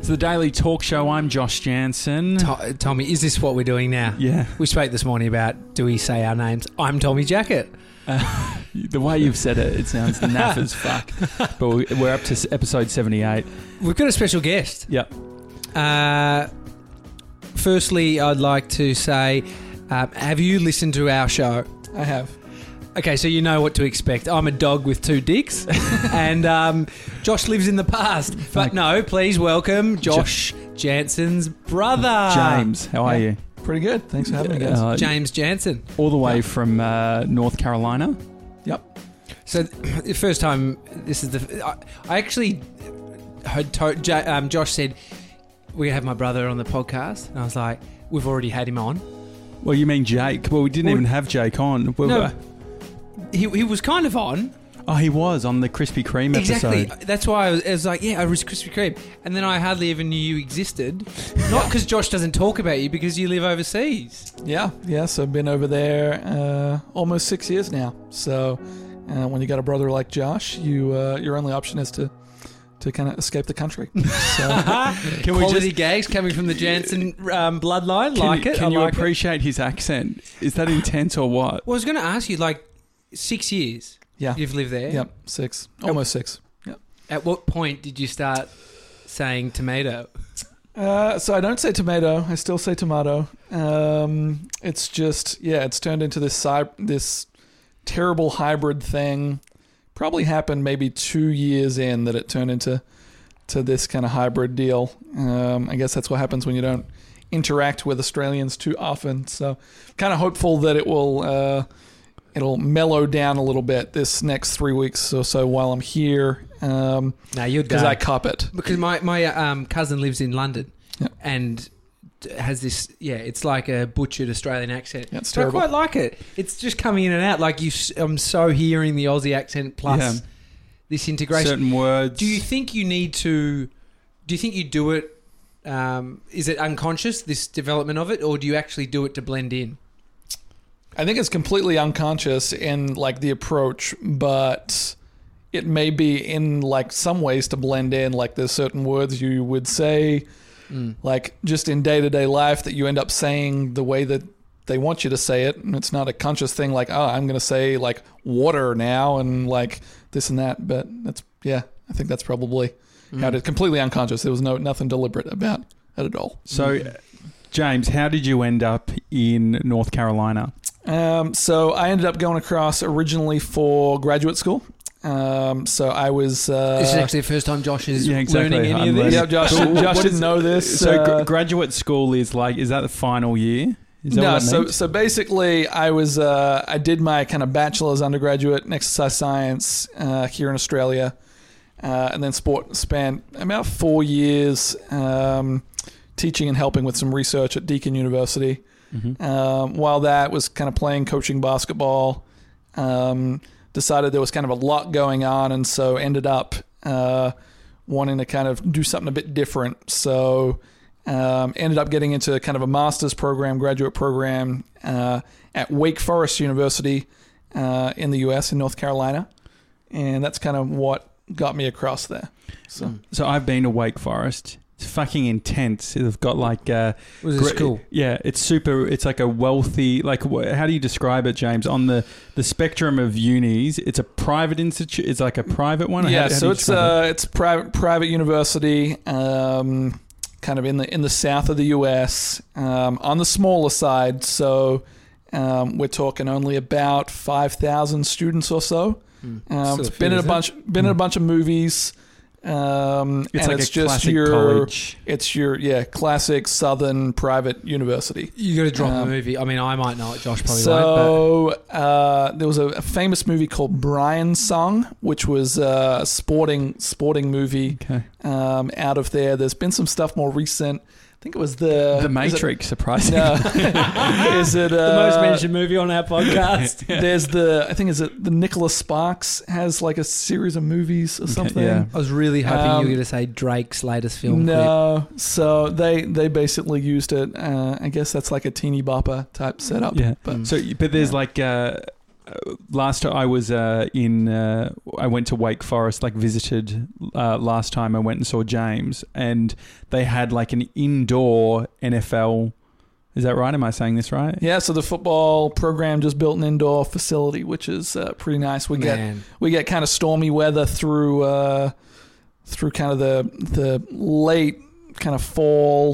It's the Daily Talk Show. I'm Josh Jansen. Tommy, is this what we're doing now? Yeah. We spoke this morning about, do we say our names? I'm Tommy Jackett. The way you've said it, it sounds naff as fuck. But we're up to episode 78. We've got a special guest. Yep. Firstly, I'd like to say, have you listened to our show? I have. Okay, so you know what to expect. I'm a dog with two dicks, and Josh lives in the past. But no, please welcome Josh Jansen's brother. James, how are you? Pretty good. Thanks for having me, guys. James Jansen. All the way from North Carolina. Yep. So the first time, this is I actually heard Josh said, we're going to have my brother on the podcast. And I was like, we've already had him on. Well, you mean Jake? Well, we didn't even have Jake on. No. He was kind of on. Oh, he was on the Krispy Kreme episode. Exactly. That's why I was like, yeah, I was Krispy Kreme. And then I hardly even knew you existed. Not because Josh doesn't talk about you, because you live overseas. Yeah. So I've been over there almost 6 years now. So when you got a brother like Josh, your only option is to kind of escape the country. So, can we quality gags coming from the Jansen bloodline? Can you appreciate his accent? Is that intense or what? Well, I was going to ask you, 6 years. Yeah. You've lived there? Yep, 6. Almost 6. Yep. At what point did you start saying tomato? So I don't say tomato. I still say tomato. It's just, it's turned into this terrible hybrid thing. Probably happened maybe 2 years in that it turned into this kind of hybrid deal. I guess that's what happens when you don't interact with Australians too often. So kind of hopeful that it'll mellow down a little bit this next 3 weeks or so while I'm here. No, you're done. Because I cop it. Because my cousin lives in London, yep. and has this, it's like a butchered Australian accent. Yeah, it's but terrible. I quite like it. It's just coming in and out. I'm so hearing the Aussie accent plus this integration. Certain words. Do you think you do it, is it unconscious, this development of it, or do you actually do it to blend in? I think it's completely unconscious in the approach, but it may be in some ways to blend in. There's certain words you would say, just in day-to-day life that you end up saying the way that they want you to say it, and it's not a conscious thing. I'm going to say water now and this and that. But I think that's probably how it's completely unconscious. There was nothing deliberate about it at all. So, James, how did you end up in North Carolina? So I ended up going across originally for graduate school. So I was... this is actually the first time Josh is learning any of this. Yeah, Josh didn't know this. So graduate school is that the final year? Is that what that means? So basically I was... I did my kind of bachelor's undergraduate in exercise science here in Australia. And then spent about 4 years teaching and helping with some research at Deakin University. Mm-hmm. While that was kind of coaching basketball, decided there was kind of a lot going on, and so ended up wanting to kind of do something a bit different. So ended up getting into kind of a master's program, graduate program at Wake Forest University in the US, in North Carolina, and that's kind of what got me across there. So I've been to Wake Forest. It's fucking intense. They've got was it school? Yeah, it's super. It's like a wealthy. How do you describe it, James? On the spectrum of unis, it's a private institute. It's like a private one. Yeah, so it's private university, kind of in the south of the US, on the smaller side. So we're talking only about 5,000 students or so. It's been in a bunch of movies. It's just college. It's your classic Southern private university. You got to drop the movie. I mean, I might know it. Josh probably won't. So there was a famous movie called Brian's Song, which was a sporting movie. Okay. Out of there. There's been some stuff more recent. I think it was The Matrix, surprisingly. No. Is it the most mentioned movie on our podcast? There's the Nicholas Sparks has a series of movies or something. Yeah. I was really hoping you were going to say Drake's latest film. No, so they basically used it. I guess that's like a teeny bopper type setup. Yeah. But there's last I was I went to Wake Forest, like visited last time I went and saw James, and they had like an indoor NFL. Is that right? Am I saying this right? Yeah, so the football program just built an indoor facility, which is pretty nice. We get kind of stormy weather through kind of the late kind of fall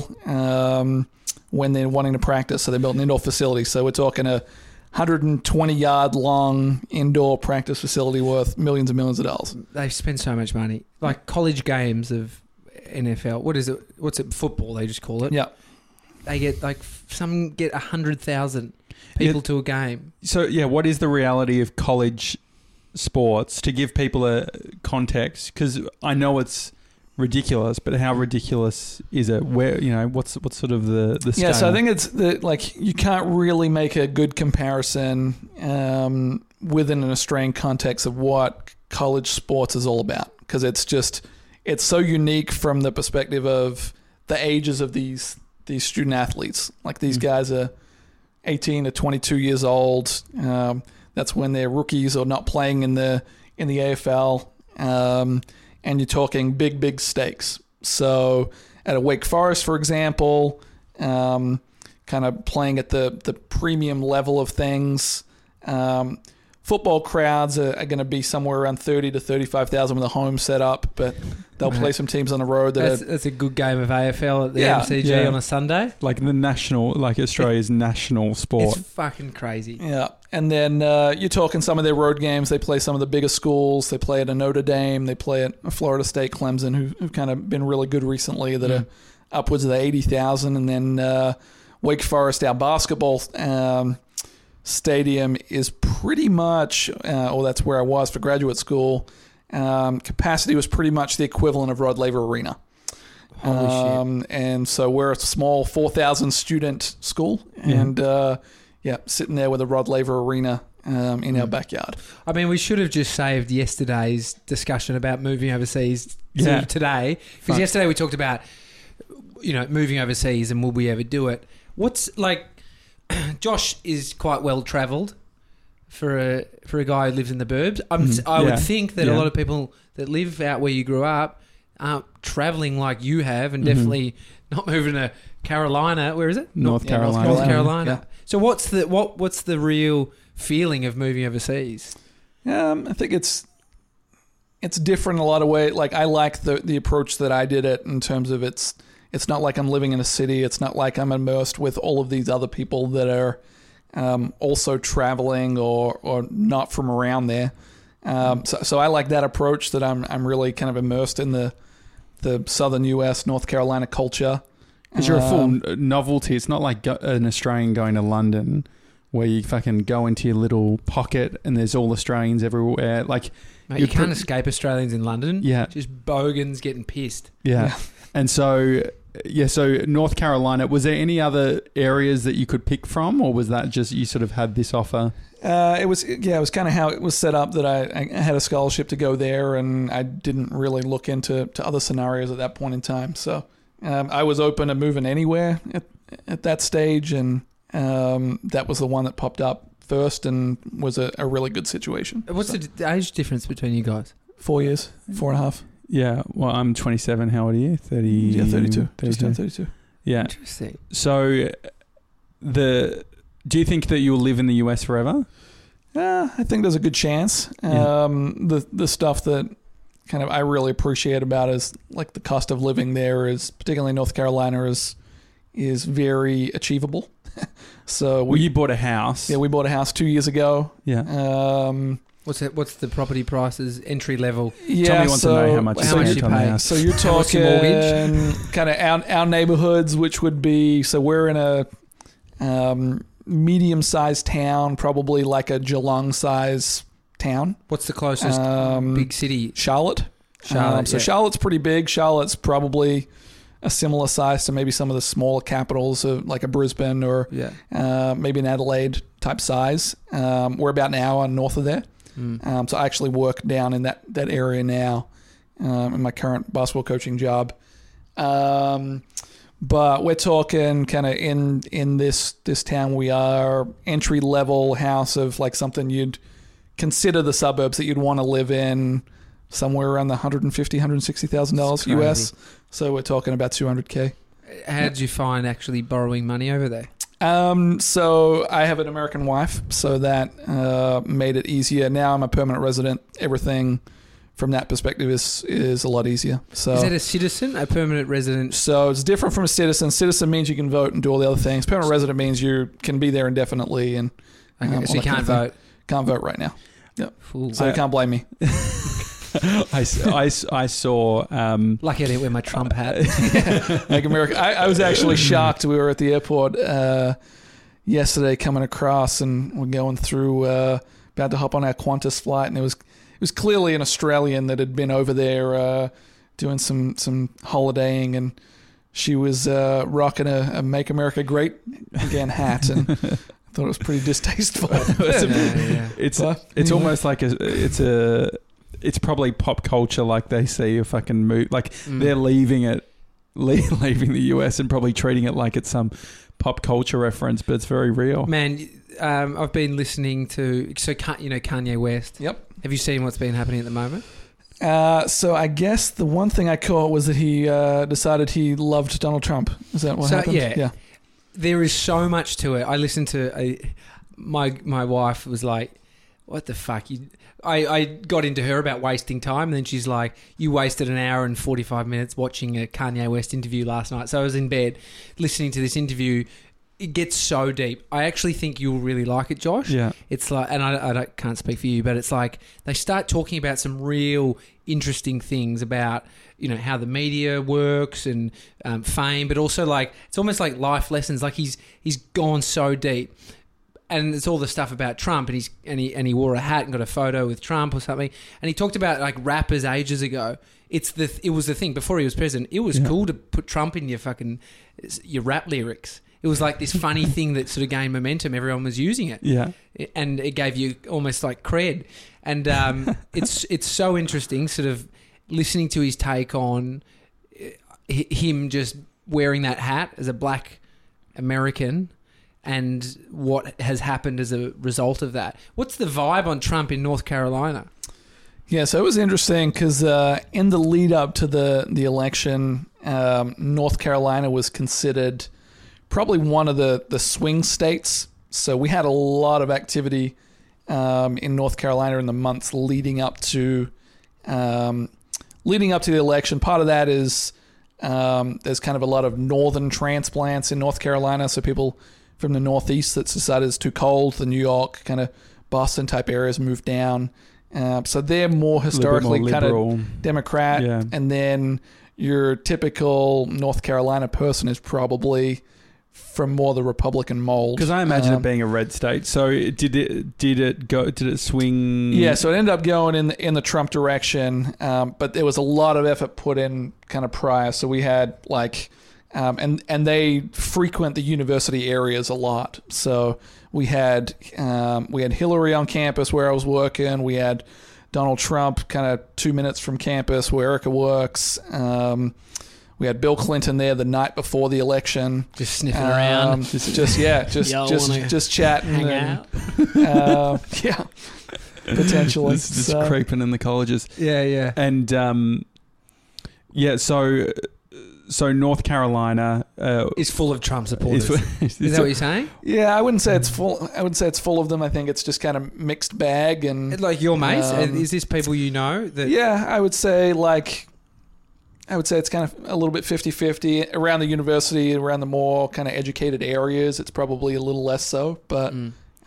when they're wanting to practice. So they built an indoor facility. So we're talking a 120-yard long indoor practice facility worth millions and millions of dollars. They spend so much money. Like college games of NFL. What is it? What's it? Football, they just call it. Yeah. They get some get 100,000 people to a game. So what is the reality of college sports to give people a context? Because I know it's ridiculous, but how ridiculous is it? Where what's sort of the scale? Yeah, so I think it's you can't really make a good comparison within an Australian context of what college sports is all about, because it's so unique from the perspective of the ages of these student athletes. Like these guys are 18 to 22 years old. That's when they're rookies or not playing in the AFL. And you're talking big stakes. So at a Wake Forest, for example, kind of playing at the premium level of things, football crowds are going to be somewhere around 30 to 35,000 with a home set up, but they'll play some teams on the road. That's a good game of AFL at the MCG on a Sunday. Like Australia's national sport. It's fucking crazy. Yeah. And then you're talking some of their road games. They play some of the biggest schools. They play at a Notre Dame. They play at Florida State, Clemson, who've kind of been really good recently, that are upwards of the 80,000. And then Wake Forest, our basketball stadium is pretty much, that's where I was for graduate school. Capacity was pretty much the equivalent of Rod Laver Arena. Holy shit. And so we're a small 4,000 student school, and sitting there with a Rod Laver Arena in our backyard. I mean, we should have just saved yesterday's discussion about moving overseas to today, because yesterday we talked about moving overseas and will we ever do it. What's like? Josh is quite well travelled for a guy who lives in the burbs. I would think that a lot of people that live out where you grew up aren't travelling like you have, and definitely not moving to Carolina. Where is it? North Carolina. North Carolina. Yeah. So what's the real feeling of moving overseas? I think it's different in a lot of ways. Like I like the approach that I did it in terms of it's not like I'm living in a city. It's not like I'm immersed with all of these other people that are also traveling or not from around there. So I like that approach, that I'm really kind of immersed in the southern US, North Carolina culture. Because you're a full novelty. It's not like an Australian going to London where you fucking go into your little pocket and there's all Australians everywhere. Like, mate, you can't escape Australians in London. Yeah. Just bogans getting pissed. Yeah. And so North Carolina, was there any other areas that you could pick from, or was that just you sort of had this offer? It was kind of how it was set up, that I had a scholarship to go there, and I didn't really look into other scenarios at that point in time. So I was open to moving anywhere at that stage, and that was the one that popped up first and was a really good situation. What's the age difference between you guys? 4 years, 4.5. Yeah, well, I'm 27. How old are you? 30. Yeah, 32. 32. Just turned 32. Yeah. Interesting. So, do you think that you'll live in the US forever? I think there's a good chance. The stuff that kind of I really appreciate about is like the cost of living there is, particularly in North Carolina, is very achievable. So you bought a house. Yeah, we bought a house 2 years ago. Yeah. What's the property prices, entry level? Yeah, Tommy wants to know how much you pay. So you're talking kind of our neighborhoods, which would be, so we're in a medium-sized town, probably like a Geelong-sized town. What's the closest big city? Charlotte. So Charlotte's pretty big. Charlotte's probably a similar size to maybe some of the smaller capitals of like a Brisbane or maybe an Adelaide type size. We're about an hour north of there. So I actually work down in that area now in my current basketball coaching job. But we're talking kind of in this town we are entry level house of like something you'd consider the suburbs that you'd want to live in, somewhere around the $150,000-$160,000 US. So we're talking about $200K. How did you find actually borrowing money over there? So I have an American wife, so that made it easier. Now I'm a permanent resident. Everything from that perspective is a lot easier. So is that a citizen, a permanent resident? So it's different from a citizen. Citizen means you can vote and do all the other things. Permanent resident means you can be there indefinitely. And so you can't vote? Can't vote right now. Yep. Fool. So you can't blame me. I saw. Lucky I didn't wear my Trump hat. Make America. I was actually shocked. We were at the airport yesterday coming across, and we're going through, about to hop on our Qantas flight, and it was clearly an Australian that had been over there doing some holidaying, and she was rocking a "Make America Great Again" hat, and I thought it was pretty distasteful. It's almost like it's probably pop culture, like they see a fucking move, like they're leaving the US and probably treating it like it's some pop culture reference, but it's very real. Man, I've been listening to Kanye West. Yep. Have you seen what's been happening at the moment? So I guess the one thing I caught was that he decided he loved Donald Trump. Is that what happened? Yeah. There is so much to it. I listened to my wife was like, "What the fuck?" I got into her about wasting time, and then she's like, "You wasted an hour and 45 minutes watching a Kanye West interview last night." So I was in bed listening to this interview. It gets so deep. I actually think you'll really like it, Josh. Yeah. It's like, and I can't speak for you, but it's like they start talking about some real interesting things about, how the media works and fame, but also like it's almost like life lessons. Like he's gone so deep. And it's all the stuff about Trump, and he wore a hat and got a photo with Trump or something. And he talked about like rappers ages ago. It was the thing before he was president. It was cool to put Trump in your rap lyrics. It was like this funny thing that sort of gained momentum. Everyone was using it, and it gave you almost like cred. And it's so interesting, sort of listening to his take on him just wearing that hat as a black American. And what has happened as a result of that. What's the vibe on Trump in North Carolina? Yeah, so it was interesting because in the lead up to the election, North Carolina was considered probably one of the swing states. So we had a lot of activity in North Carolina in the months leading up to the election. Part of that is there's kind of a lot of northern transplants in North Carolina, so people from the Northeast that's decided it's too cold, the New York, kind of Boston type areas moved down. So they're more historically kind of Democrat. Yeah. And then your typical North Carolina person is probably from more the Republican mold. Because I imagine it being a red state. So did it swing? Yeah, so it ended up going in the Trump direction. But there was a lot of effort put in kind of prior. So we had like... and they frequent the university areas a lot. So we had Hillary on campus where I was working. We had Donald Trump kind of 2 minutes from campus where Erica works. We had Bill Clinton there the night before the election, just sniffing around, just chatting, hang out. Yeah, potentially just creeping in the colleges. Yeah. And So North Carolina is full of Trump supporters. Is that what you're saying? Yeah, I wouldn't say it's full. I wouldn't say it's full of them. I think it's just kind of mixed bag. And like your mates, is this people you know? Yeah, I would say it's kind of a little bit 50-50 around the university, around the more kind of educated areas. It's probably a little less so, but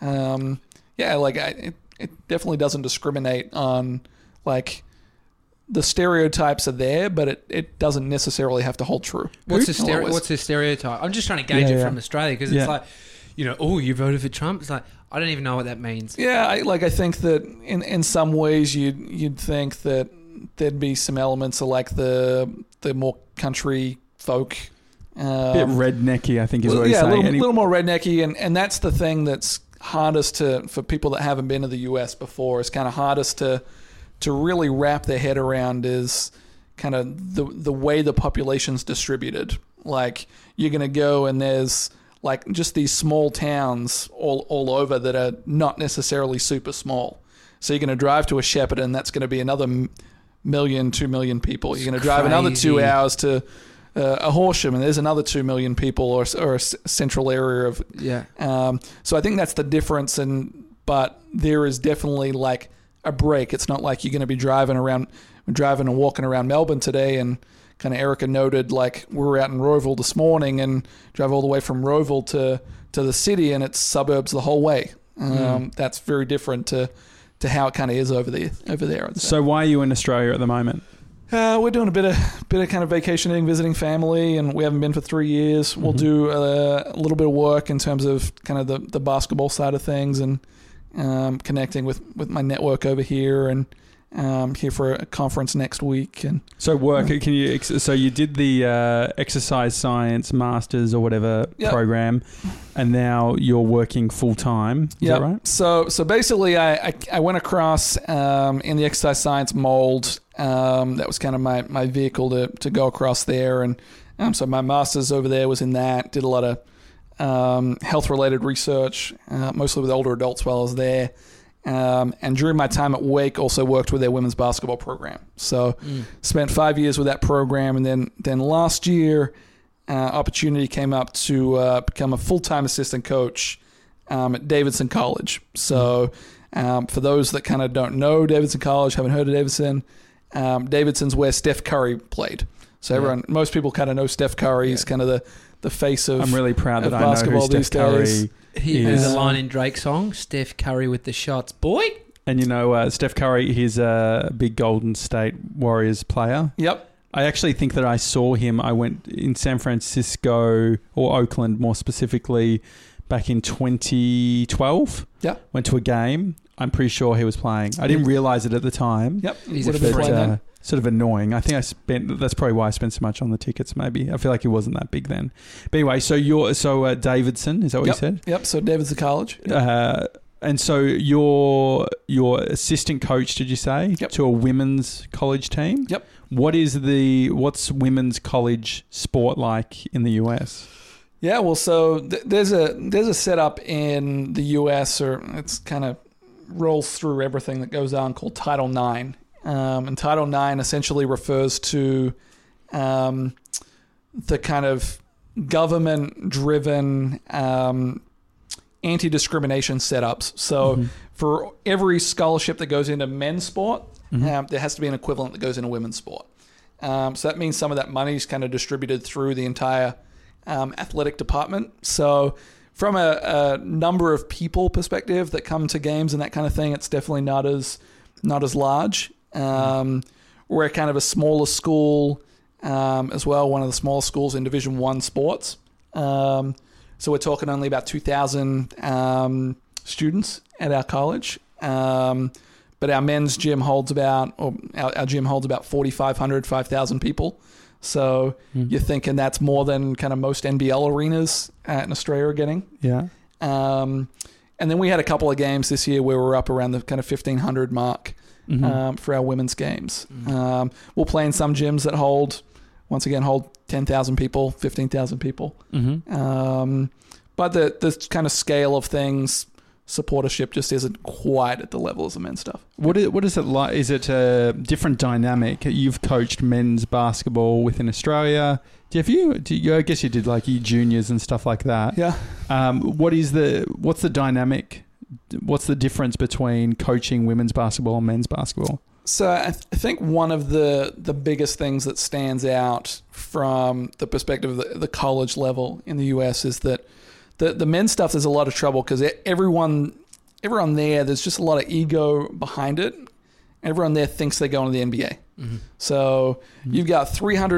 it definitely doesn't discriminate on like. The stereotypes are there, but it doesn't necessarily have to hold true. What's the stereotype? I'm just trying to gauge it from Australia because it's like, you voted for Trump. It's like, I don't even know what that means. Yeah, I think that in some ways you'd think that there'd be some elements of like the more country folk. A bit rednecky, I think is what he's saying. Yeah, a little more rednecky, and that's the thing that's hardest for people that haven't been to the US before. It's kind of hardest to really wrap their head around is kind of the way the population's distributed. Like you're going to go and there's like just these small towns all over that are not necessarily super small. So you're going to drive to a Shepparton, that's going to be another 1 million, 2 million people. You're going to drive another 2 hours to a Horsham, and there's another 2 million people, or a central area of. Yeah. So I think that's the difference, but there is definitely like a break. It's not like you're going to be driving and walking around Melbourne today, and kind of Erica noted, like we were out in Roeville this morning and drove all the way from Roeville to the city, and it's suburbs the whole way. That's very different to how it kind of is over there. I'd say. So why are you in Australia at the moment? We're doing a bit of kind of vacationing, visiting family, and we haven't been for 3 years. We'll do a little bit of work in terms of kind of the basketball side of things, and connecting with my network over here, and here for a conference next week. And so work. Can you? So you did the exercise science masters or whatever program, and now you're working full time. Is that right? So basically, I went across in the exercise science mold. That was kind of my vehicle to go across there, and so my master's over there was in that. Did a lot of health related research, mostly with older adults while I was there. And during my time at Wake, also worked with their women's basketball program. So spent 5 years with that program, and then last year, opportunity came up to become a full-time assistant coach at Davidson College. So for those that kind of don't know Davidson College, haven't heard of Davidson, Davidson's where Steph Curry played. So most people kind of know Steph Curry. He's kind of the face of. I'm really proud that I know who Steph Curry. Here's a line in Drake's song, Steph Curry with the shots, boy. And Steph Curry, he's a big Golden State Warriors player. Yep. I actually think that I saw him. I went in San Francisco, or Oakland more specifically, back in 2012. Yeah. Went to a game. I'm pretty sure he was playing. I didn't realize it at the time. Yep. He's a friend. Sort of annoying. I think that's probably why I spent so much on the tickets, maybe. I feel like he wasn't that big then. But anyway, so Davidson, is that what you said? Yep, so Davidson College. And so you're assistant coach, did you say? Yep. To a women's college team? Yep. What's women's college sport like in the US? Yeah, well, so there's a setup in the US, or it's kind of rolls through everything that goes on, called Title IX. And Title IX essentially refers to the kind of government-driven anti-discrimination setups. So for every scholarship that goes into men's sport, there has to be an equivalent that goes into women's sport. So that means some of that money is kind of distributed through the entire athletic department. So from a number of people perspective that come to games and that kind of thing, it's definitely not as large. We're kind of a smaller school as well, one of the smaller schools in Division I sports. So we're talking only about 2,000 students at our college. But our men's gym holds about 4,500, 5,000 people. So you're thinking that's more than kind of most NBL arenas in Australia are getting. Yeah. And then we had a couple of games this year where we're up around the kind of 1,500 mark. For our women's games. We'll play in some gyms that hold 10,000 people, 15,000 people. But the kind of scale of things, supportership just isn't quite at the level as the men's stuff. What is it like? Is it a different dynamic? You've coached men's basketball within Australia. I guess you did like your juniors and stuff like that. Yeah. What's the dynamic? What's the difference between coaching women's basketball and men's basketball? So I think one of the biggest things that stands out from the perspective of the college level in the US is that the men's stuff, there's a lot of trouble because everyone there, there's just a lot of ego behind it. Everyone there thinks they're going to the NBA. So you've got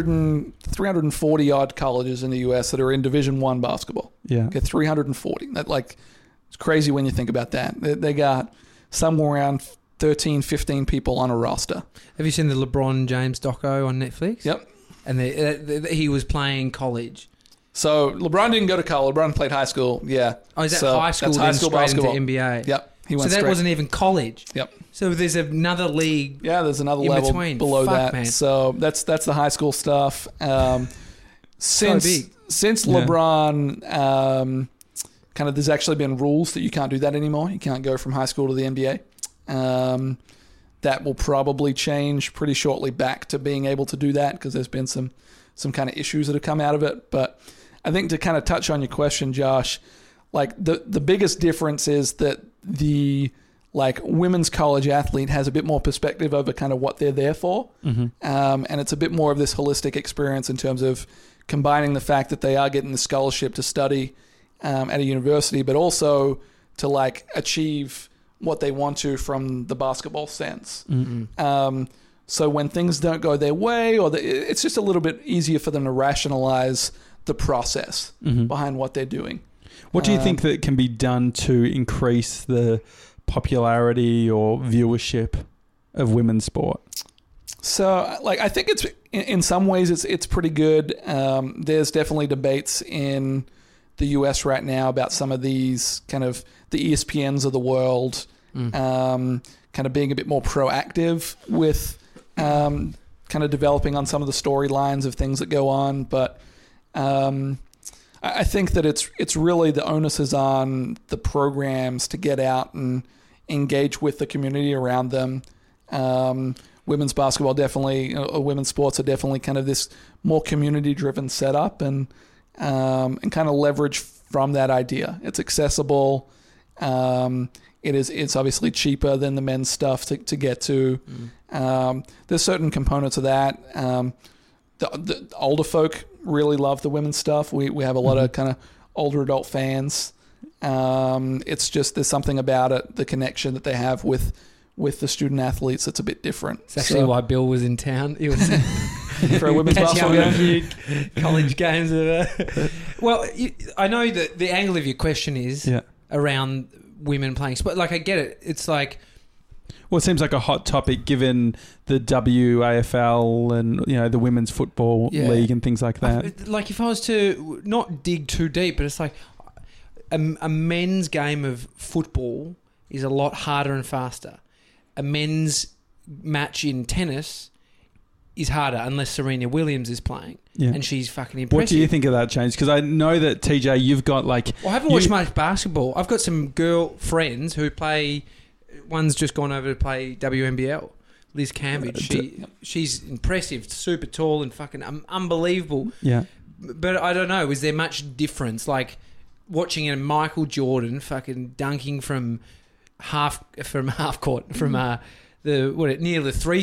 340 odd colleges in the US that are in Division I basketball. Yeah. Okay, 340. It's crazy when you think about that. They got somewhere around 13, 15 people on a roster. Have you seen the LeBron James doco on Netflix? Yep. And he was playing college. So LeBron didn't go to college. LeBron played high school. Yeah. Oh, is that high school? That's high school basketball. Into NBA. Yep. He went straight. Wasn't even college. Yep. So there's another league. Yeah, there's another level between. below that. Man. So that's the high school stuff. since big. Yeah. LeBron, kind of, there's actually been rules that you can't do that anymore. You can't go from high school to the NBA. That will probably change pretty shortly back to being able to do that because there's been some kind of issues that have come out of it. But I think to kind of touch on your question, Josh, like the biggest difference is that the like women's college athlete has a bit more perspective over kind of what they're there for. And it's a bit more of this holistic experience in terms of combining the fact that they are getting the scholarship to study at a university, but also to like achieve what they want to from the basketball sense. So when things don't go their way, or it's just a little bit easier for them to rationalize the process behind what they're doing. What do you think that can be done to increase the popularity or viewership of women's sport? So, like, I think it's in some ways it's pretty good. There's definitely debates in the US right now about some of these kind of the ESPNs of the world, kind of being a bit more proactive with kind of developing on some of the storylines of things that go on. But I think that it's really the onus is on the programs to get out and engage with the community around them. Women's basketball definitely, women's sports are definitely kind of this more community-driven setup, and kind of leverage from that idea. It's accessible. It's obviously cheaper than the men's stuff to get to. There's certain components of that. The older folk really love the women's stuff. We have a lot of kind of older adult fans. It's just there's something about it, the connection that they have with the student athletes that's a bit different. It's actually why Bill was in town. He was for a women's basketball game. College games. Well, I know that the angle of your question is around women playing sport. Like, I get it. It's like... Well, it seems like a hot topic given the WAFL and, you know, the Women's Football League and things like that. Like, if I was to not dig too deep, but it's like a men's game of football is a lot harder and faster. A men's match in tennis is harder unless Serena Williams is playing. Yeah. And she's fucking impressive. What do you think of that change? Because I know that, TJ, you've got like... Well, I haven't watched much basketball. I've got some girl friends who play... One's just gone over to play WNBL. Liz Cambridge. She's impressive, super tall and fucking unbelievable. Yeah. But I don't know, is there much difference? Like watching a Michael Jordan fucking dunking from half court, from near the free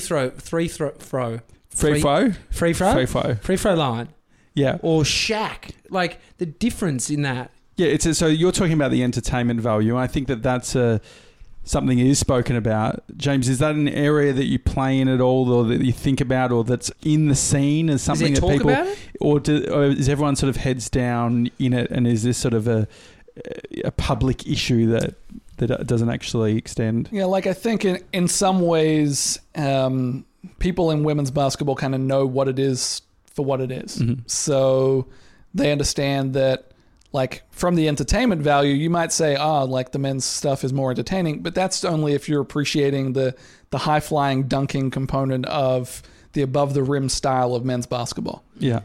throw line. Yeah. Or Shaq. Like the difference in that. Yeah, so you're talking about the entertainment value, and I think that's something that is spoken about. James, is that an area that you play in at all, or that you think about, or that's in the scene as something that people... about it? Or is everyone sort of heads down in it, and is this sort of a public issue that doesn't actually extend? Yeah, like I think in some ways, people in women's basketball kind of know what it is for what it is. So they understand that, like, from the entertainment value, you might say, like the men's stuff is more entertaining, but that's only if you're appreciating the high-flying dunking component of the above-the-rim style of men's basketball. Yeah.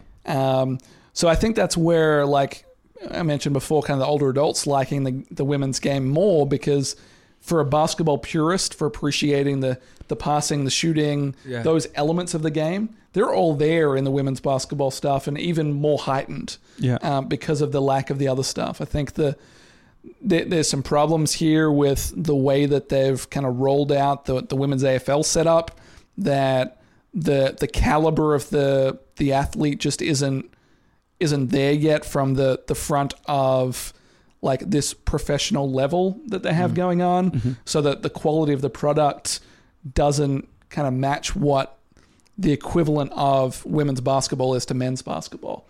So I think that's where, like I mentioned before, kind of the older adults liking the women's game more, because for a basketball purist, for appreciating the passing, the shooting, those elements of the game, they're all there in the women's basketball stuff, and even more heightened because of the lack of the other stuff. I think there's some problems here with the way that they've kind of rolled out the women's AFL setup, that the caliber of the athlete just isn't there yet from the front of like this professional level that they have going on, so that the quality of the product doesn't kind of match what the equivalent of women's basketball is to men's basketball.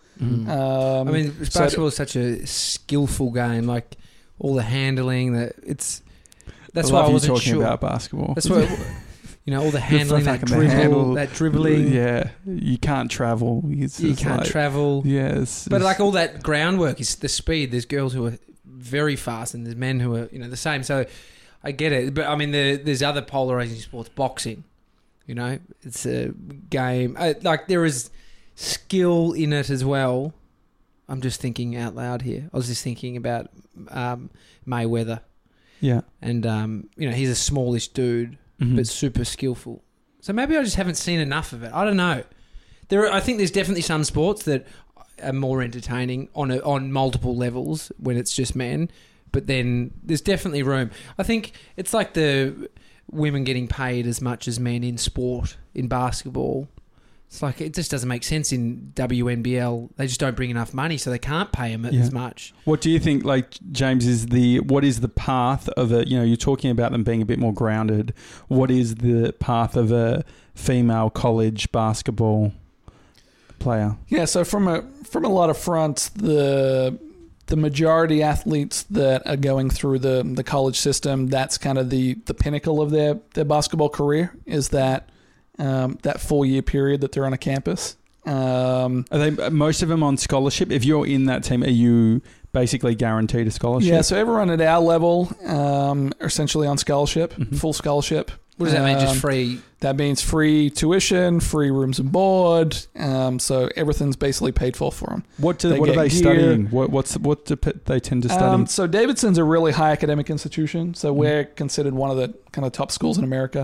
I mean, basketball is such a skillful game, like all the handling. That's why I wasn't talking sure about basketball. That's why, all the handling, that dribbling. Yeah, you can't travel. You can't travel. Yes, but like all that groundwork is the speed. There's girls who are very fast, and there's men who are the same. So I get it, but I mean, there's other polarizing sports. Boxing, it's a game. Like there is skill in it as well. I'm just thinking out loud here. I was just thinking about Mayweather. Yeah. And, he's a smallish dude, but super skillful. So maybe I just haven't seen enough of it. I don't know. I think there's definitely some sports that are more entertaining on multiple levels when it's just men. But then there's definitely room. I think it's like the women getting paid as much as men in sport, in basketball. It's like it just doesn't make sense in WNBL. They just don't bring enough money, so they can't pay them as much. What do you think, like, James, what is the path of you're talking about them being a bit more grounded. What is the path of a female college basketball player? Yeah, so from a lot of fronts, the majority athletes that are going through the college system, that's kind of the pinnacle of their basketball career, is that 4-year period that they're on a campus. Are they most of them on scholarship? If you're in that team, are you basically guaranteed a scholarship? Yeah, so everyone at our level are essentially on scholarship, full scholarship. What does that mean? Just free? That means free tuition, free rooms and board. So everything's basically paid for them. What are they studying? What do they tend to study? So Davidson's a really high academic institution. So we're considered one of the kind of top schools in America.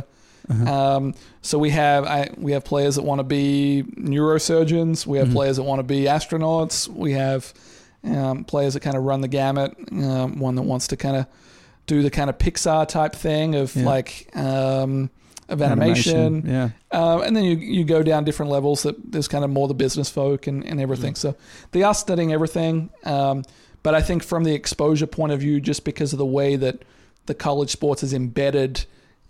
So we have players that want to be neurosurgeons. We have players that want to be astronauts. We have players that kind of run the gamut. One that wants to kind of do the kind of Pixar type thing of of animation. Yeah. And then you go down different levels that there's kind of more the business folk and everything. So they are studying everything. But I think from the exposure point of view, just because of the way that the college sports is embedded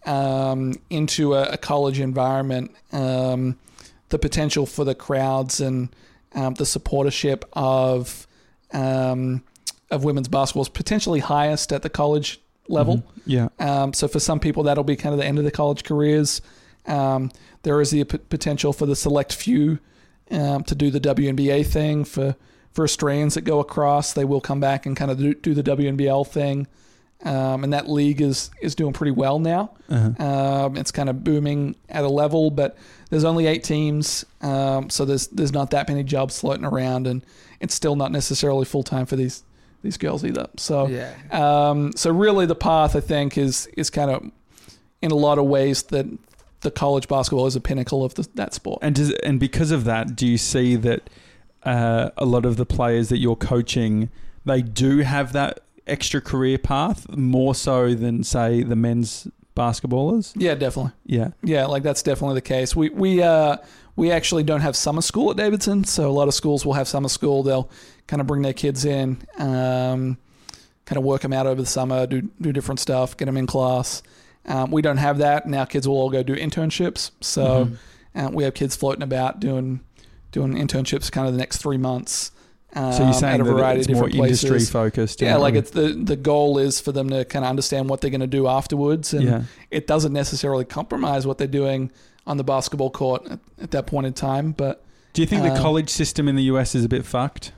into a college environment, the potential for the crowds and the supportership of women's basketball is potentially highest at the college level. Yeah. So for some people, that'll be kind of the end of their college careers. There is the potential for the select few to do the WNBA thing. For Australians that go across, they will come back and kind of do the WNBL thing. And that league is doing pretty well now. It's kind of booming at a level, but there's only 8 teams, so there's not that many jobs floating around, and it's still not necessarily full time for these girls either. So so really the path, I think, is kind of in a lot of ways that the college basketball is a pinnacle of that sport. And because of that, do you see that a lot of the players that you're coaching, they do have that extra career path more so than, say, the men's basketballers? Yeah, definitely. Yeah, like that's definitely the case. We actually don't have summer school at Davidson, so a lot of schools will have summer school. They'll kind of bring their kids in, kind of work them out over the summer, do different stuff, get them in class. We don't have that, and our kids will all go do internships. So we have kids floating about doing internships kind of the next 3 months. So you're saying that it's more industry focused? Yeah, like it's the goal is for them to kind of understand what they're going to do afterwards, and it doesn't necessarily compromise what they're doing on the basketball court at that point in time. But do you think the college system in the US is a bit fucked?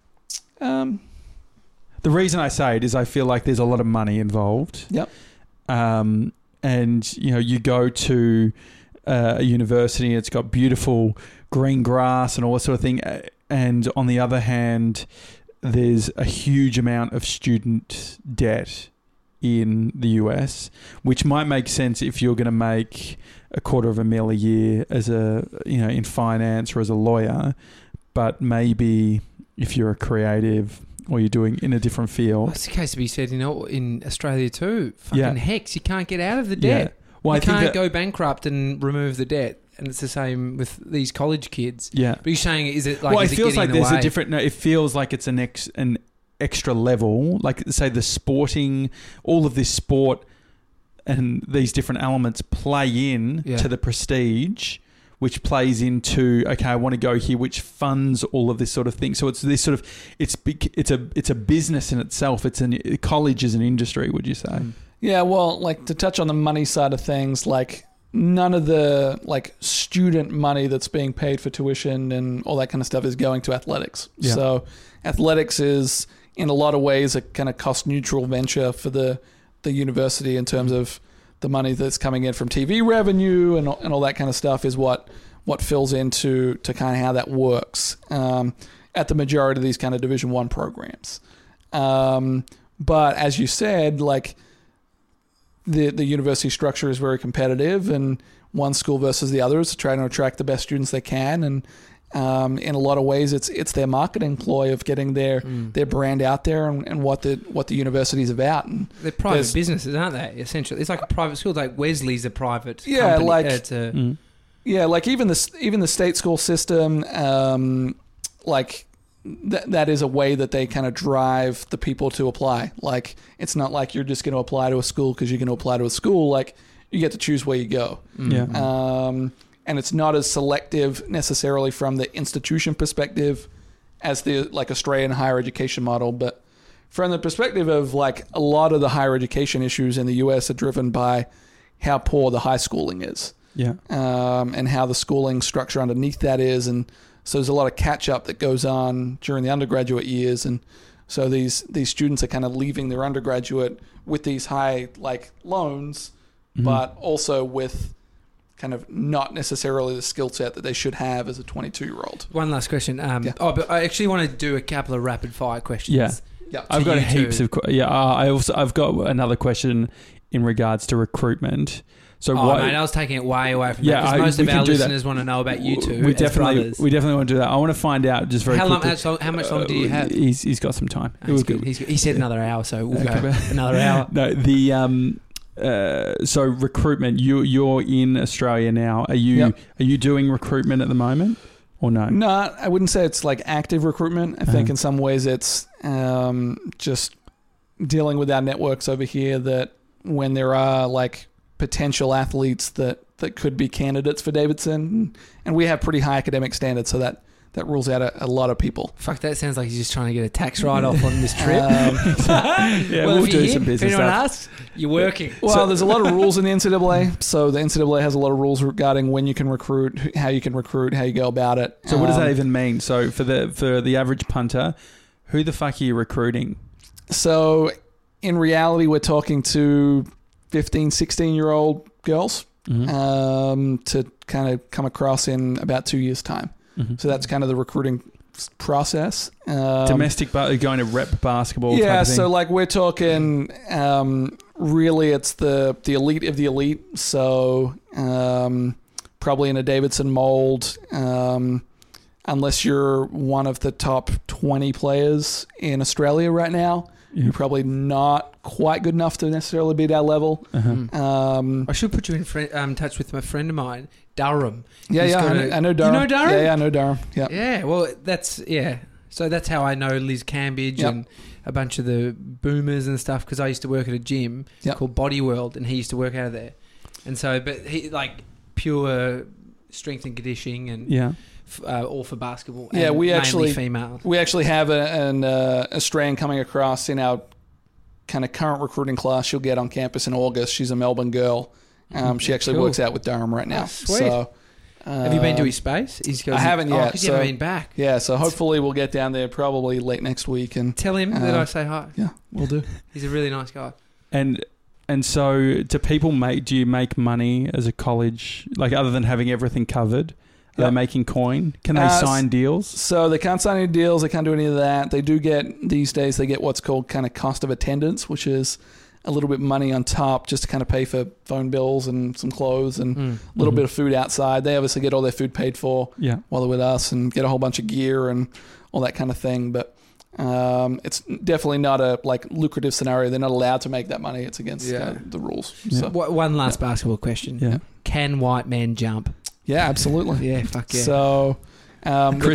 The reason I say it is I feel like there's a lot of money involved. Yep. And you go to a university, it's got beautiful green grass and all that sort of thing. And on the other hand, there's a huge amount of student debt in the US, which might make sense if you're going to make $250,000 a year as in finance or as a lawyer. But maybe if you're a creative or you're doing in a different field. That's the case to be said, in Australia too. Fucking hex, you can't get out of the debt. Yeah. Well, you can't go bankrupt and remove the debt. And it's the same with these college kids. Yeah. But you're saying, is it like... Well, it feels like there's way? a different... No, it feels like it's an extra level. Like, say, the sporting... All of this sport and these different elements play in to the prestige, which plays into, okay, I want to go here, which funds all of this sort of thing. So it's this sort of... It's a business in itself. College is an industry, would you say? Yeah, well, like, to touch on the money side of things, like... None of the student money that's being paid for tuition and all that kind of stuff is going to athletics. Yeah. So athletics is in a lot of ways a kind of cost neutral venture for the university in terms of the money that's coming in from TV revenue and all that kind of stuff is what what fills into kind of how that works at the majority of these kind of Division I programs. But as you said, like the university structure is very competitive, and one school versus the other is trying to attract the best students they can, and in a lot of ways it's their marketing ploy of getting their brand out there and what the university is about. And they're private businesses, aren't they? Essentially, it's like a private school. Like Wesley's a private company. Like like even the state school system, like that is a way that they kind of drive the people to apply. Like it's not like you're just going to apply to a school because you're going to apply to a school. Like you get to choose where you go. And it's not as selective necessarily from the institution perspective as the like Australian higher education model, but from the perspective of like a lot of the higher education issues in the US are driven by how poor the high schooling is. And how the schooling structure underneath that is. And so there's a lot of catch up that goes on during the undergraduate years. And so these students are kind of leaving their undergraduate with these high like loans, but also with kind of not necessarily the skill set that they should have as a 22-year-old. One last question. But I actually want to do a couple of rapid fire questions. I've got heaps of I've got another question in regards to recruitment. So mate, I was taking it way away from that, because most of our listeners want to know about you two. We definitely want to do that. I want to find out just very quickly. How much longer do you have? He's got some time. It was good. He said another hour, so we'll go another hour. No, so recruitment. You're in Australia now. Are you doing recruitment at the moment, or no? No, I wouldn't say it's like active recruitment. I think in some ways it's just dealing with our networks over here. That when there are like potential athletes that could be candidates for Davidson, and we have pretty high academic standards, so that rules out a lot of people. Fuck, that sounds like he's just trying to get a tax write-off on this trip. We'll do some business if anyone stuff. asks, you're working. Well, there's a lot of rules in the NCAA. So the NCAA has a lot of rules regarding when you can recruit, how you go about it. So what does that even mean? So for the average punter, who the fuck are you recruiting? So in reality, we're talking to 15, 16-year-old girls to kind of come across in about 2 years' time. So that's kind of the recruiting process. Domestic, going to rep basketball. Yeah, type of thing. so like we're talking, really it's the elite of the elite. So probably in a Davidson mold, unless you're one of the top 20 players in Australia right now, you're probably not quite good enough to necessarily be at our level. I should put you in touch with my friend of mine, Durham. I know Durham. You know Durham? Yeah, I know Durham. Yeah. Yeah, well, so that's how I know Liz Cambridge and a bunch of the boomers and stuff, because I used to work at a gym called Body World, and he used to work out of there. And so, but he like pure strength and conditioning and all for basketball. Yeah, and we mainly actually female. We actually have an Australian coming across in our kind of current recruiting class. She'll get on campus in August. She's a Melbourne girl. She actually works out with Durham right now. Oh, sweet. So, have you been to his space? I haven't yet. Because you haven't been back. Yeah, so hopefully we'll get down there probably late next week and tell him that I say hi. Yeah, we'll do. He's a really nice guy. And so, do you make money as a college, like other than having everything covered? Are they making coin? Can they sign deals? So they can't sign any deals. They can't do any of that. They do get, these days, they get what's called kind of cost of attendance, which is a little bit money on top just to kind of pay for phone bills and some clothes and a little bit of food outside. They obviously get all their food paid for while they're with us and get a whole bunch of gear and all that kind of thing. But it's definitely not a like lucrative scenario. They're not allowed to make that money. It's against the rules. Yeah. So. One last basketball question. Yeah. Can white men jump? Yeah, absolutely. Yeah, fuck yeah. So the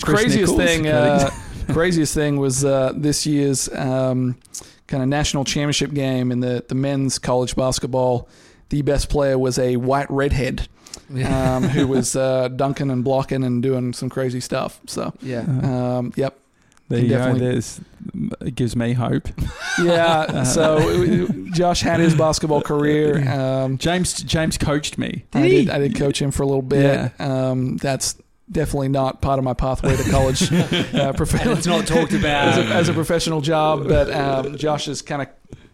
craziest thing was this year's kind of national championship game in the men's college basketball. The best player was a white redhead who was dunking and blocking and doing some crazy stuff. So yep. There you go. It gives me hope. Yeah. So Josh had his basketball career. James coached me. I did coach him for a little bit. Yeah. That's definitely not part of my pathway to college. It's not talked about as a professional job. But Josh is kind of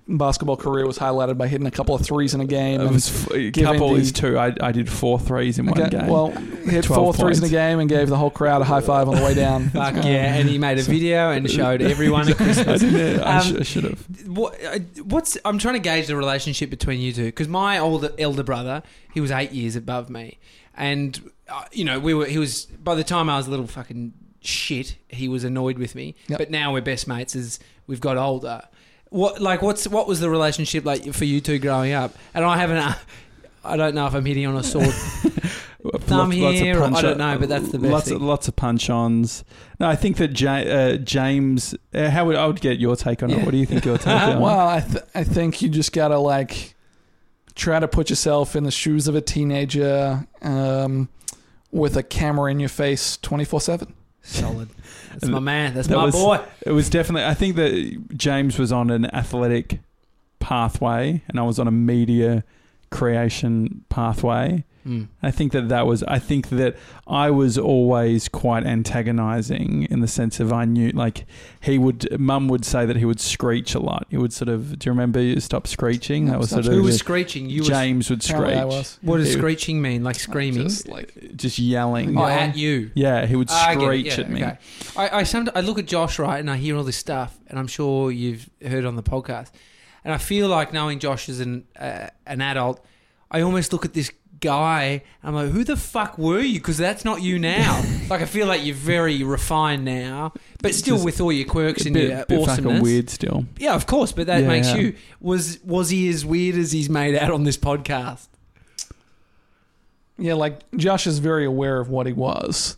basketball career was highlighted by hitting a couple of threes in a game. It was couple is two. I did 4 threes in one game. Well, hit 4 threes in a game and gave the whole crowd a high five on the way down. Fuck yeah, and he made a video and showed everyone at Christmas. I should have. I'm trying to gauge the relationship between you two, because my elder brother, he was 8 years above me, and he was, by the time I was a little fucking shit, he was annoyed with me. Yep. But now we're best mates as we've got older. What was the relationship like for you two growing up? And I don't know if I'm hitting on a sword thumb here. I don't know, but that's the best thing. Lots of punch-ons. No, I think that James. I would get your take on it. What do you think your take on it? Well, I think you just gotta like try to put yourself in the shoes of a teenager with a camera in your face 24/7. Solid. That's my man. That's my boy. It was definitely. I think that James was on an athletic pathway, and I was on a media creation pathway. I think that I was always quite antagonizing in the sense of I knew, like, Mum would say that he would screech a lot. He would sort of, do you remember you stop screeching? That was sort of. Who was screeching? James would screech. What does screeching mean? Like screaming? Just yelling. Oh, at you? Yeah, he would screech at me. Okay. I look at Josh, right, and I hear all this stuff, and I'm sure you've heard on the podcast, and I feel like, knowing Josh as an adult, I almost look at this guy, I'm like, who the fuck were you? Because that's not you now. Like, I feel like you're very refined now, but still with all your quirks and your awesomeness. Fucking weird still. Yeah, of course, but that makes you. Was he as weird as he's made out on this podcast? Yeah, like Josh is very aware of what he was,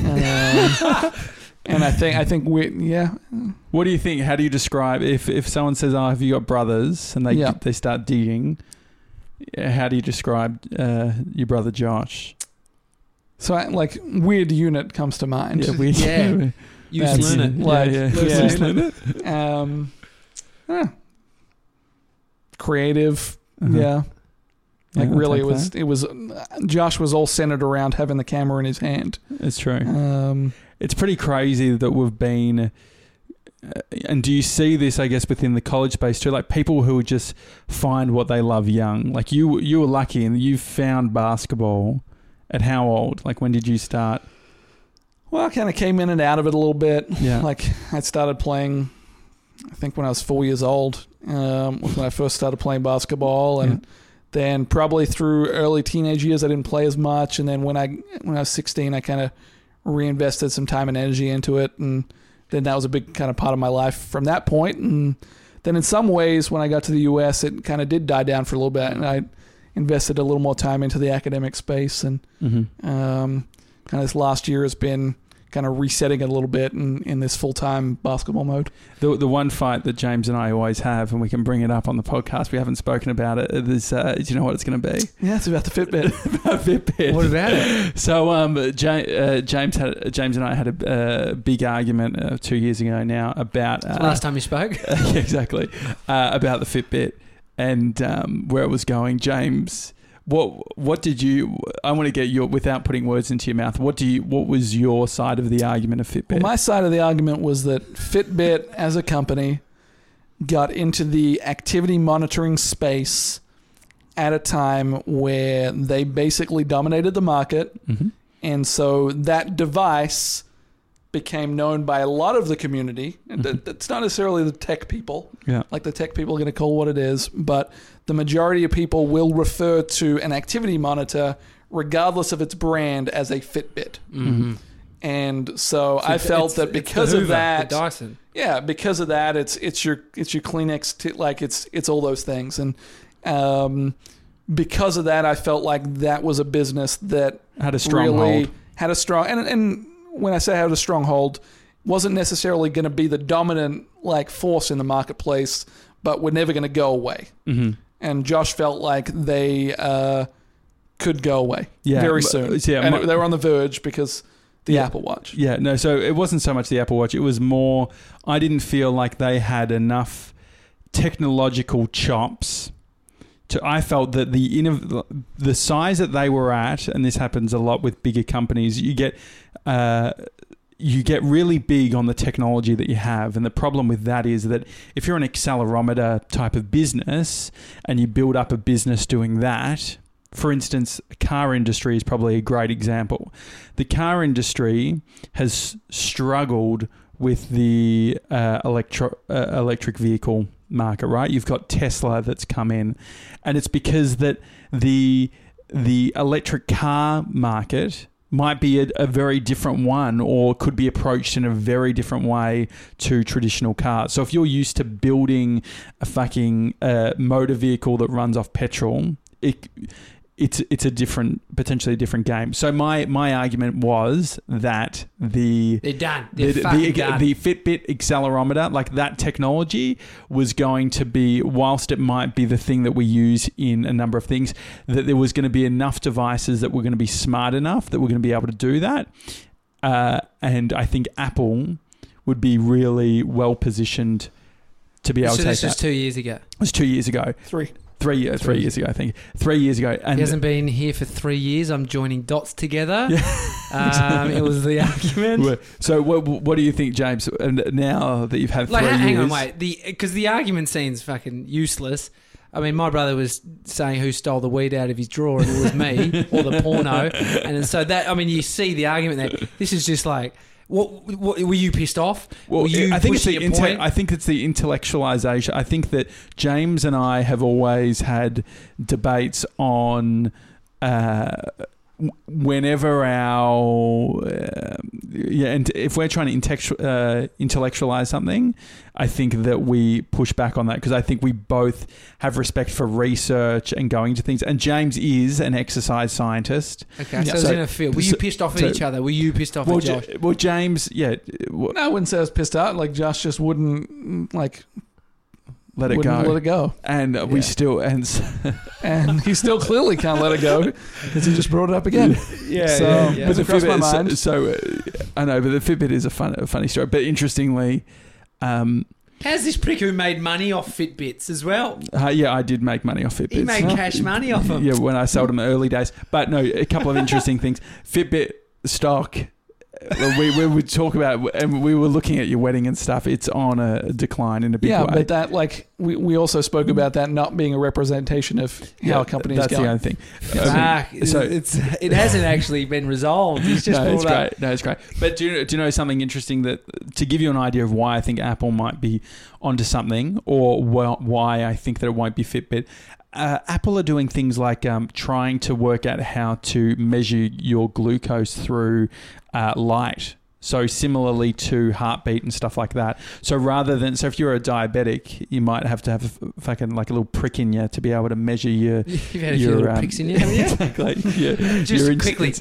and I think What do you think? How do you describe if someone says, "Oh, have you got brothers?" and they start digging? How do you describe your brother Josh? So, weird unit comes to mind. Yeah, weird unit. Loose unit. Creative. Uh-huh. Yeah. Really, it was. Josh was all centered around having the camera in his hand. It's true. It's pretty crazy that we've been. And do you see this, I guess, within the college space too? Like, people who just find what they love young. Like, you were lucky and you found basketball at how old? Like, when did you start? Well, I kind of came in and out of it a little bit. Yeah. Like, I started playing, I think, when I was 4 years old, was when I first started playing basketball. And then probably through early teenage years, I didn't play as much. And then when I was 16, I kind of reinvested some time and energy into it. And then that was a big kind of part of my life from that point. And then in some ways, when I got to the US, it kind of did die down for a little bit. And I invested a little more time into the academic space. And kind of this last year has been kind of resetting it a little bit in this full-time basketball mode. The one fight that James and I always have, and we can bring it up on the podcast, we haven't spoken about it, is, do you know what it's going to be? Yeah, it's about the Fitbit. About Fitbit. What about it? So James and I had a big argument 2 years ago now about... last time you spoke? Yeah, exactly. About the Fitbit and where it was going. James... What did you? I want to get your, without putting words into your mouth. What was your side of the argument of Fitbit? Well, my side of the argument was that Fitbit as a company got into the activity monitoring space at a time where they basically dominated the market, and so that device became known by a lot of the community. It's not necessarily the tech people. Yeah. Like, the tech people are going to call what it is, but the majority of people will refer to an activity monitor, regardless of its brand, as a Fitbit. And so I felt that because of that, the Dyson. Yeah, because of that, it's your Kleenex, it's all those things. And because of that, I felt like that was a business that had a strong hold. Had a strong and when I say had a strong hold, wasn't necessarily going to be the dominant force in the marketplace, but were never going to go away. And Josh felt like they could go away very soon. And they were on the verge because the Apple Watch. Yeah, no, so it wasn't so much the Apple Watch. It was more, I didn't feel like they had enough technological chops. I felt that the size that they were at, and this happens a lot with bigger companies, you get you get really big on the technology that you have. And the problem with that is that if you're an accelerometer type of business and you build up a business doing that, for instance, car industry is probably a great example. The car industry has struggled with the electric vehicle market, right? You've got Tesla that's come in, and it's because that the electric car market might be a very different one, or could be approached in a very different way to traditional cars. So if you're used to building a fucking motor vehicle that runs off petrol, it's a different, potentially a different game. So my argument was that they're done. The Fitbit accelerometer, like that technology, was going to be, whilst it might be the thing that we use in a number of things, that there was going to be enough devices that were going to be smart enough that we're going to be able to do that. And I think Apple would be really well positioned to be able to take that. So this was 2 years ago. It was 2 years ago. Three years ago, I think. 3 years ago. And he hasn't been here for 3 years. I'm joining dots together. Yeah. It was the argument. So what do you think, James, now that you've had 3 years? Hang on, wait. Because the argument seems fucking useless. I mean, my brother was saying who stole the weed out of his drawer, and it was me, or the porno. And so that, I mean, you see the argument there. This is just like... What were you pissed off? Well, I think it's the intellectualization. I think that James and I have always had debates on whenever and if we're trying to intellectualize something, I think that we push back on that, because I think we both have respect for research and going to things. And James is an exercise scientist. Okay, so it's in a field. Were you pissed off at each other? Were you pissed off at Josh? Well, James, yeah. No, I wouldn't say I was pissed out. Like, Josh just wouldn't, like... Let it go. And we still... And he still clearly can't let it go, because he just brought it up again. Yeah. But the Fitbit, my mind. So I know, but the Fitbit is a funny story. But interestingly... how's this prick who made money off Fitbits as well? Yeah, I did make money off Fitbits. He made cash money off them. Yeah, when I sold them early days. But no, a couple of interesting things. Fitbit stock... we would talk about, and we were looking at your wedding and stuff. It's on a decline in a big way. Yeah, but that, like, we also spoke about that not being a representation of how a company is going. That's the only thing. It hasn't actually been resolved. It's just it's great. No, it's great. But do you know something interesting, that to give you an idea of why I think Apple might be onto something, or why I think that it won't be Fitbit? Apple are doing things like trying to work out how to measure your glucose through light. So similarly to heartbeat and stuff like that. So if you're a diabetic, you might have to have fucking like a little prick in you to be able to measure your... You've had a few little pricks in you, haven't you? Exactly. Yeah. Just quickly...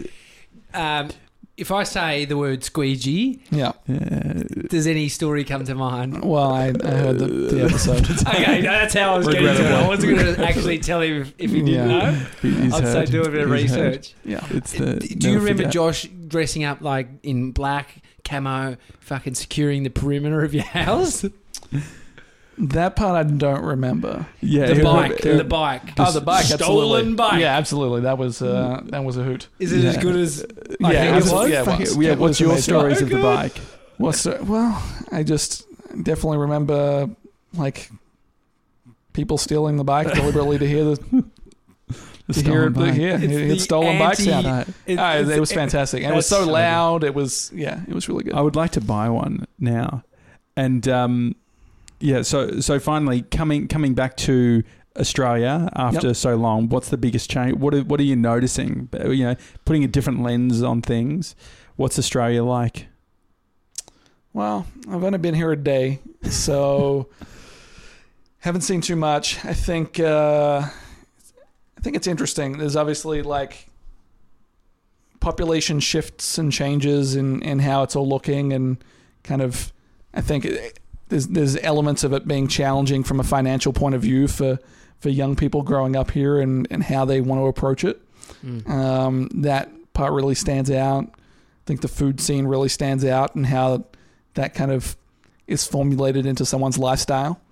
if I say the word squeegee, does any story come to mind? Well, I heard the episode. Okay, that's how I was getting to it. I wasn't going to actually tell him if he didn't know. I'd say do a bit of research. Yeah. Do you remember Josh dressing up like in black camo, fucking securing the perimeter of your house? That part I don't remember. Yeah, the bike. Oh, the bike. Stolen bike. Yeah, absolutely. That was a hoot. Is it as good as I think it was? Yeah, it was. Yeah, what's your stories of the bike? Well, I just definitely remember like people stealing the bike deliberately to hear stolen bike sound. It was fantastic, and it was so loud. It was really good. I would like to buy one now, and. Yeah, so finally coming back to Australia after so long, what's the biggest change? What are you noticing? You know, putting a different lens on things. What's Australia like? Well, I've only been here a day, so haven't seen too much. I think it's interesting. There's obviously like population shifts and changes in how it's all looking, and kind of I think. There's elements of it being challenging from a financial point of view for young people growing up here and how they want to approach it. That part really stands out. I think the food scene really stands out, and how that kind of is formulated into someone's lifestyle.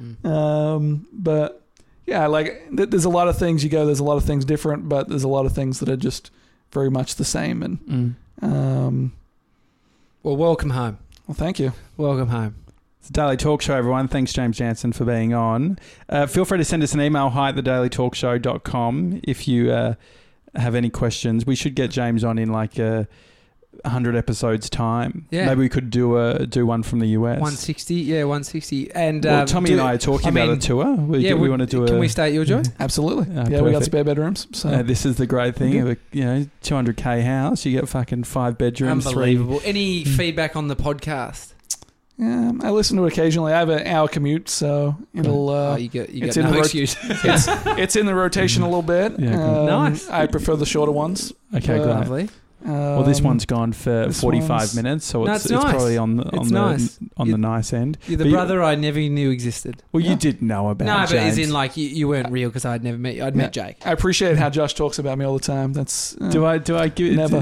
But yeah, like there's a lot of things there's a lot of things different, but there's a lot of things that are just very much the same. And Well, welcome home. Well, thank you. Welcome home. It's a Daily Talk Show, everyone. Thanks, James Jansen, for being on. Feel free to send us an email, hi@thedailytalkshow.com, if you have any questions. We should get James on in like 100 episodes time. Yeah. Maybe we could do one from the US. 160, yeah, 160. And well, Tommy and I are talking about a tour. We want to do Can we stay at your joint? Absolutely. Yeah, we got perfect. spare bedrooms. So this is the great thing of a 200k house. You get fucking 5 bedrooms. Unbelievable. Any feedback on the podcast? Yeah, I listen to it occasionally. I have an hour commute, so it'll. You get it's no in the excuse. it's in the rotation a little bit. Yeah, good. Nice. I prefer the shorter ones. Okay, great. Lovely. Well, this one's gone for 45 minutes, so No, it's it's nice. probably on Nice. the nice end. You're the But brother I never knew existed. Well, Yeah. you did know about No, but James. as in like you weren't real because I'd never met you. I'd met Jake. I appreciate how Josh talks about me all the time. That's Do I give it? Never.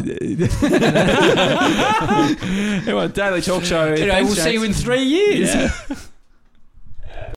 Anyway, Daily Talk Show. We'll Thanks, see you James. in 3 years. Yeah.